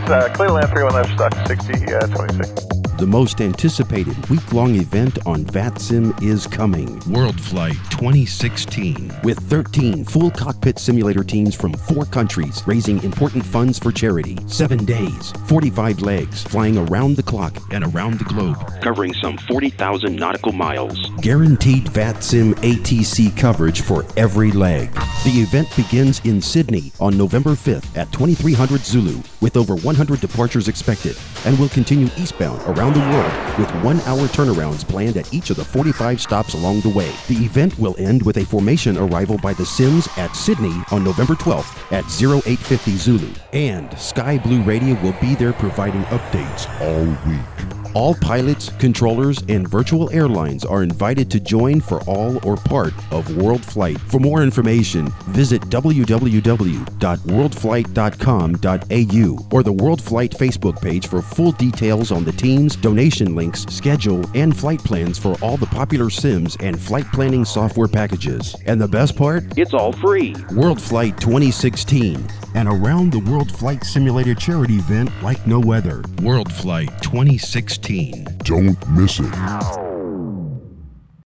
Cleveland 319 stock 6026. The most anticipated week-long event on VATSIM is coming. World Flight 2016. With 13 full cockpit simulator teams from 4 countries, raising important funds for charity. 7 days, 45 legs, flying around the clock And around the globe. covering some 40,000 nautical miles. Guaranteed VATSIM ATC coverage for every leg. The event begins in Sydney on November 5th at 2300 Zulu, with over 100 departures expected, and will continue eastbound around the world with 1-hour turnarounds planned at each of the 45 stops along the way. The event will end with a formation arrival by the Sims at Sydney on November 12th at 0850 Zulu, and Sky Blue Radio will be there providing updates all week. All pilots, controllers, and virtual airlines are invited to join for all or part of World Flight. For more information, visit www.worldflight.com.au or the World Flight Facebook page for full details on the teams, donation links, schedule, and flight plans for all the popular sims and flight planning software packages. And the best part? It's all free. World Flight 2016, an around-the-world flight simulator charity event like no other. World Flight 2016. Don't miss it.